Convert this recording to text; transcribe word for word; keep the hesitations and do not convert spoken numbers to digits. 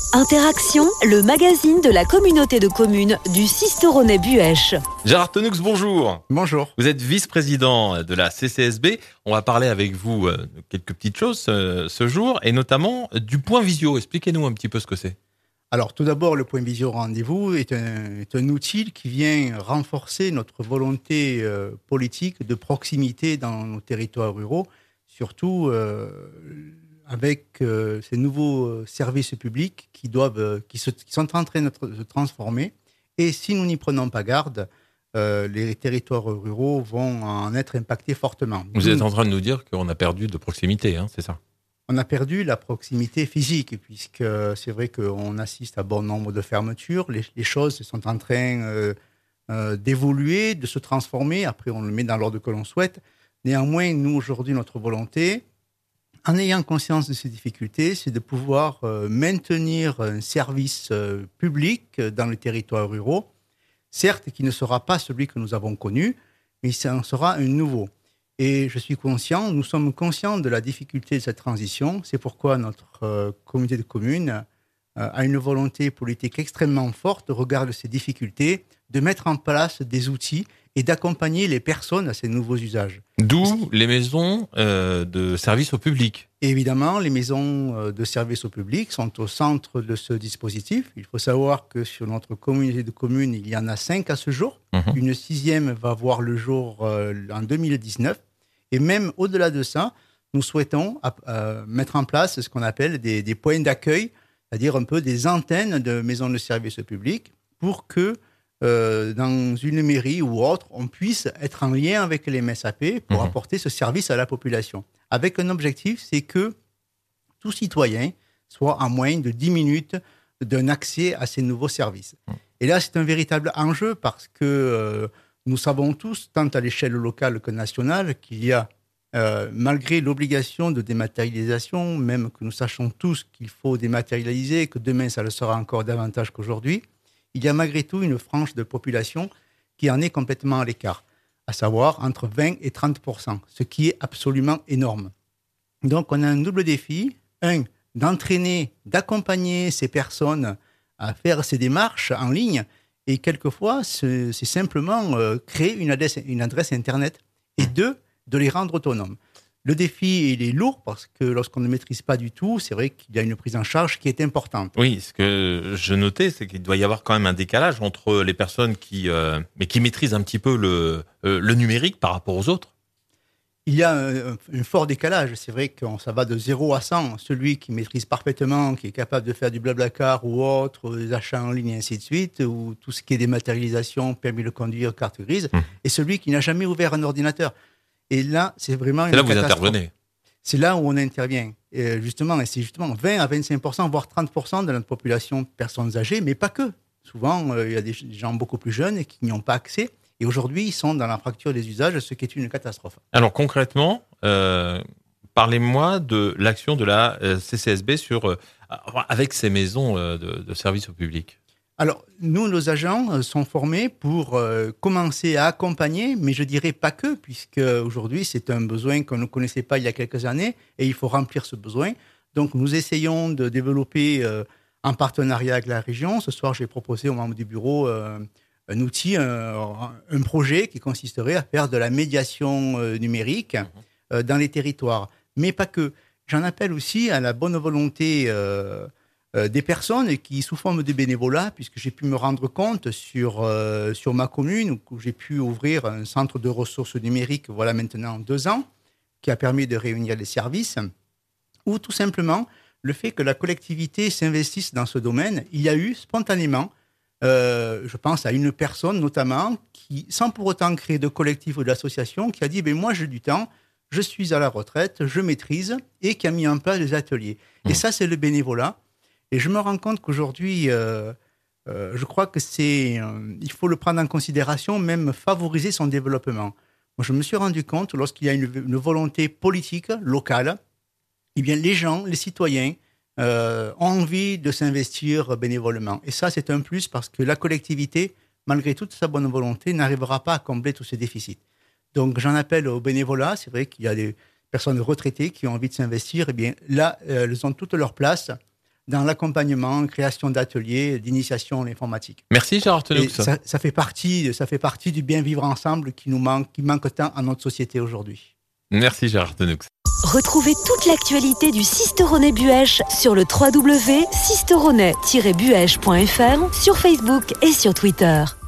Interaction, le magazine de la communauté de communes du Sisteronnet-Buëch. Gérard Tenoux, bonjour. Bonjour. Vous êtes vice-président de la C C S B. On va parler avec vous de quelques petites choses euh, ce jour, et notamment du point visio. Expliquez-nous un petit peu ce que c'est. Alors, tout d'abord, le point visio rendez-vous est un, est un outil qui vient renforcer notre volonté euh, politique de proximité dans nos territoires ruraux, surtout euh, avec euh, ces nouveaux services publics qui, doivent, euh, qui, se, qui sont en train de se transformer. Et si nous n'y prenons pas garde, euh, les territoires ruraux vont en être impactés fortement. Vous êtes en train de nous dire qu'on a perdu de proximité, hein, c'est ça ? On a perdu la proximité physique, puisque c'est vrai qu'on assiste à bon nombre de fermetures. Les, les choses sont en train euh, euh, d'évoluer, de se transformer. Après, on le met dans l'ordre que l'on souhaite. Néanmoins, nous, aujourd'hui, notre volonté, en ayant conscience de ces difficultés, c'est de pouvoir euh, maintenir un service euh, public dans les territoires ruraux, certes qui ne sera pas celui que nous avons connu, mais ça en sera un nouveau. Et je suis conscient, nous sommes conscients de la difficulté de cette transition. C'est pourquoi notre euh, communauté de communes euh, a une volonté politique extrêmement forte au regard de ces difficultés, de mettre en place des outils et d'accompagner les personnes à ces nouveaux usages. D'où les maisons euh, de service au public. Et évidemment, les maisons de service au public sont au centre de ce dispositif. Il faut savoir que sur notre communauté de communes, il y en a cinq à ce jour. Mmh. Une sixième va voir le jour euh, en deux mille dix-neuf. Et même au-delà de ça, nous souhaitons euh, mettre en place ce qu'on appelle des, des points d'accueil, c'est-à-dire un peu des antennes de maisons de service au public, pour que euh, dans une mairie ou autre, on puisse être en lien avec les M S A P pour mmh. apporter ce service à la population. Avec un objectif, c'est que tout citoyen soit en moins de dix minutes d'un accès à ces nouveaux services. Mmh. Et là, c'est un véritable enjeu parce que euh, nous savons tous, tant à l'échelle locale que nationale, qu'il y a, euh, malgré l'obligation de dématérialisation, même que nous sachons tous qu'il faut dématérialiser, que demain ça le sera encore davantage qu'aujourd'hui, il y a malgré tout une frange de population qui en est complètement à l'écart, à savoir entre vingt et trente pour cent, ce qui est absolument énorme. Donc on a un double défi, un, d'entraîner, d'accompagner ces personnes à faire ces démarches en ligne. Et quelquefois, c'est, c'est simplement euh, créer une adresse, une adresse Internet. Et deux, de les rendre autonomes. Le défi, il est lourd parce que lorsqu'on ne maîtrise pas du tout, c'est vrai qu'il y a une prise en charge qui est importante. Oui, ce que je notais, c'est qu'il doit y avoir quand même un décalage entre les personnes qui, euh, mais qui maîtrisent un petit peu le, euh, le numérique par rapport aux autres. Il y a un, un fort décalage. C'est vrai que ça va de zéro à cent. Celui qui maîtrise parfaitement, qui est capable de faire du Blablacar ou autre, des achats en ligne et ainsi de suite, ou tout ce qui est dématérialisation, permis de conduire, carte grise, mmh. et celui qui n'a jamais ouvert un ordinateur. Et là, c'est vraiment une C'est là où vous catastrophe. intervenez. C'est là où on intervient. Et justement, et c'est justement vingt à vingt-cinq pour cent, voire trente pour cent de notre population, personnes âgées, mais pas que. Souvent, euh, il y a des gens beaucoup plus jeunes qui n'y ont pas accès. Et aujourd'hui, ils sont dans la fracture des usages, ce qui est une catastrophe. Alors concrètement, euh, parlez-moi de l'action de la euh, C C S B sur, euh, avec ces maisons euh, de, de service au public. Alors, nous, nos agents sont formés pour euh, commencer à accompagner, mais je dirais pas que, puisque aujourd'hui, c'est un besoin qu'on ne connaissait pas il y a quelques années, et il faut remplir ce besoin. Donc, nous essayons de développer euh, en partenariat avec la région. Ce soir, j'ai proposé aux membres du bureau euh, un outil, un, un projet qui consisterait à faire de la médiation euh, numérique euh, dans les territoires. Mais pas que. J'en appelle aussi à la bonne volonté euh, euh, des personnes qui, sous forme de bénévolat, puisque j'ai pu me rendre compte sur, euh, sur ma commune, où j'ai pu ouvrir un centre de ressources numériques, voilà maintenant deux ans, qui a permis de réunir les services, ou tout simplement le fait que la collectivité s'investisse dans ce domaine. Il y a eu spontanément, Euh, je pense à une personne notamment, qui, sans pour autant créer de collectif ou d'association, qui a dit ben, « moi j'ai du temps, je suis à la retraite, je maîtrise » et qui a mis en place des ateliers. Mmh. Et ça, c'est le bénévolat. Et je me rends compte qu'aujourd'hui, euh, euh, je crois que c'est, euh, il faut le prendre en considération, même favoriser son développement. Moi, je me suis rendu compte, lorsqu'il y a une, une volonté politique locale, eh bien, les gens, les citoyens, Euh, ont envie de s'investir bénévolement. Et ça, c'est un plus parce que la collectivité, malgré toute sa bonne volonté, n'arrivera pas à combler tous ces déficits. Donc, j'en appelle au bénévolat. C'est vrai qu'il y a des personnes retraitées qui ont envie de s'investir. Eh bien, là, elles ont toute leur place dans l'accompagnement, création d'ateliers, d'initiation à l'informatique. Merci Gérard Tenoux. Ça, ça, fait partie, ça fait partie du bien vivre ensemble qui nous manque, qui manque tant à notre société aujourd'hui. Merci Gérard Tenoux. Retrouvez toute l'actualité du Sisteronais Buèche sur le w w w point sisteronais tiret buèche point f r, sur Facebook et sur Twitter.